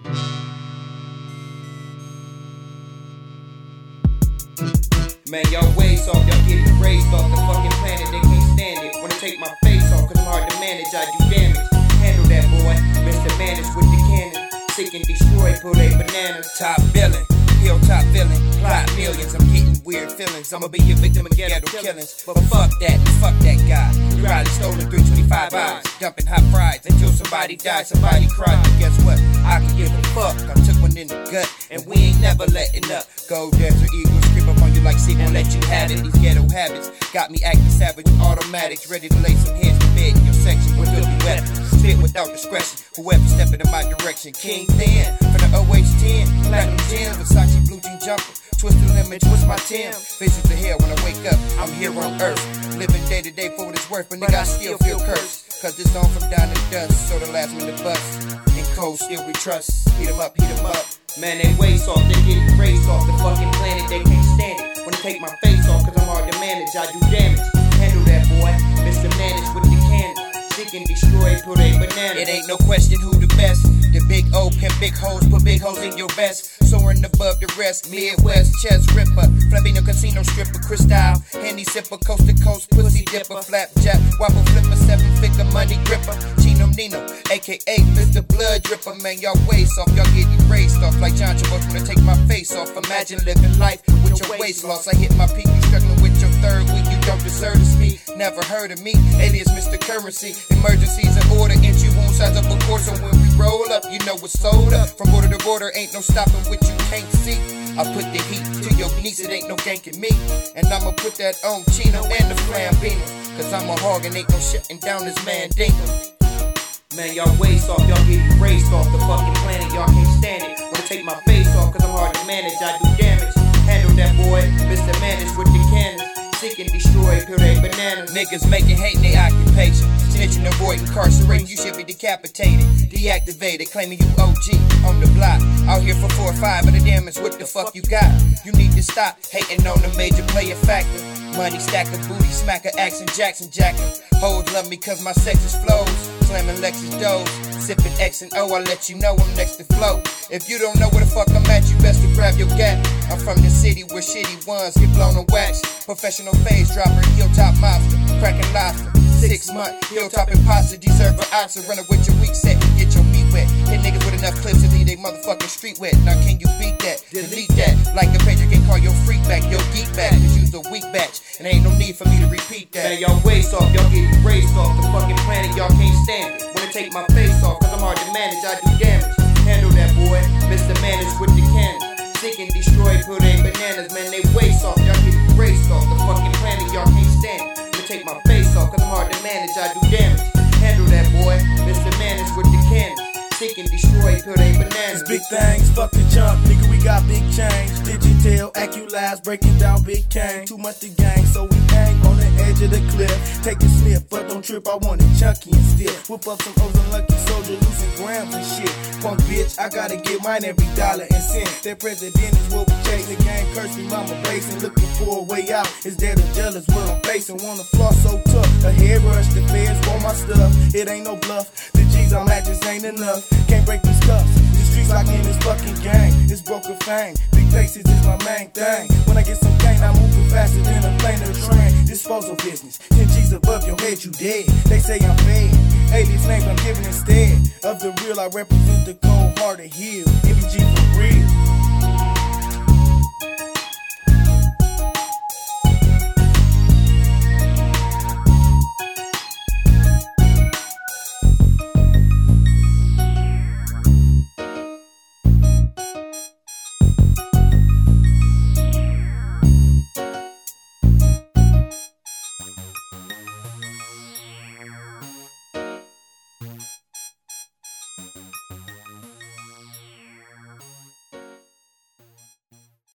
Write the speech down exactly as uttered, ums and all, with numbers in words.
Man, y'all ways off, y'all get erased off the fucking planet, they can't stand it. Wanna take my face off, cause I'm hard to manage, I do damage. Handle that boy, Mister Manage with the cannon. Sick and destroy, pull they bananas. Top billing, hilltop villain, plot millions, I'm getting weird feelings. I'ma be a victim of ghetto killings. But fuck that, fuck that guy. You probably stolen three twenty-five eyes, dumping hot fries until somebody died, somebody cried. But guess what? I can give a fuck. I took one in the gut, and we ain't never letting up. Gold Desert Eagles creep up on you like C, won't let you have it. These ghetto habits got me acting savage with automatics, ready to lay some hands to bed in your section with filthy weapons. Spit without discretion, whoever stepping in my direction. King Thin, for the O H ten, platinum gem, Versace blue jean jumper. Twisted limit, twist my Tim. Visions of hell when I wake up, I'm here on earth. Living day to day for what it's worth, but nigga I still feel cursed. Cause this on from down to dust, so the last minute bust. And cold still we trust, heat 'em up, heat 'em up. Man, they waste off, they get erased off the fucking planet, they can't stand it. Wanna take my face off, cause I'm hard to manage, I do damage. Handle that boy, Mister Manage with the cannon. Sick and destroy, pull they bananas. It ain't no question who the best. The big O pimp big hoes, put big hoes in your vest. Soaring above the rest, Midwest chest ripper. Flabino casino stripper, crystal. Handy sipper, coast to coast, pussy dipper. Flapjack, wobble flipper, seven figure money gripper. Chino Nino, aka Mister Blood Dripper. Man, y'all waste off, y'all get erased off. Like John Travolta wanna take my face off. Imagine living life with your waist loss. I hit my peak, you struggling with your third week. You don't deserve to speak, never heard of me. Alias Mister Currency. Emergencies in order, entry wound size up a course. So when we roll up, you know it's sold up. From border to border, ain't no stopping what you can't see. I put the heat to your niece, it ain't no ganking me. And I'ma put that on Chino and the Flambino. Cause I'm a hog and ain't no shutting down this mandingo. Man, y'all waste off, y'all get erased off the fucking planet, y'all can't stand it. Wanna take my face off, cause I'm hard to manage, I do damage. Handle that boy, Mister Manage with the cannon. Sick and destroy, peel they bananas. Niggas making hate in their occupation. Snitching, avoid incarcerating, you should be decapitated. Deactivated, claiming you O G on the block. Out here for four or five of the damage, what the fuck you got? You need to stop hating on the major player factor. Money stacker, booty smacker, Action Jackson jacker. Hoes love me cause my sex is flows. Slamming Lexus doors, sipping X and O, I let you know I'm next to flow. If you don't know where the fuck I'm at, you best to grab your gap. I'm from the city where shitty ones get blown on wax. Professional phase dropper, hilltop monster, cracking lobster. Six month, hilltop imposter, deserve an ounce. Run it with your weak set and get your meat wet. Hit niggas with enough clips to leave they motherfucking street wet. Now can you beat that? Delete that. Like a pager can call your freak back, your geek back. Cause you's a weak batch, and ain't no need for me to repeat that. Man, y'all waste off, y'all get erased off the fucking planet, y'all can't stand it. Wanna take my face off, cause I'm hard to manage, I do damage. Handle that boy, Mister Manage with the cannon. Sick and destroy, pull they bananas. Man, they waste off, y'all get erased off the fucking planet, y'all can't stand it. Wanna take my face off, cause I'm hard to manage, I do damage. Handle that boy, Mister Manage with the cannon. Sick and destroy, pull they bananas. It's big things, fuck the jump, nigga, we got big change. Digital, AccuLabs, breaking down big cane. Too much to gang, so we hang on the edge of the cliff. Take a sniff, but don't trip, I want it chunky and stiff. Whip up some O's unlucky soldier, losing grams and shit. Punk bitch, I gotta get mine every dollar and cent. That president is what we chase. The game curse me, mama basing, looking for a way out. Is dead or jealous what I'm facing? Wanna floss so tough, a head rush, the feds want my stuff. It ain't no bluff, the G's I'm at just ain't enough. Can't break these cuffs, the streets like in this fucking gang. It's broken fang, big faces is my main thing. When I get some gain, I'm moving faster than a plane or a train. Disposal business, ten G's above your head, you dead. They say I'm fed, alias names I'm giving instead of the real. I represent the cold hearted heel, M V G for real.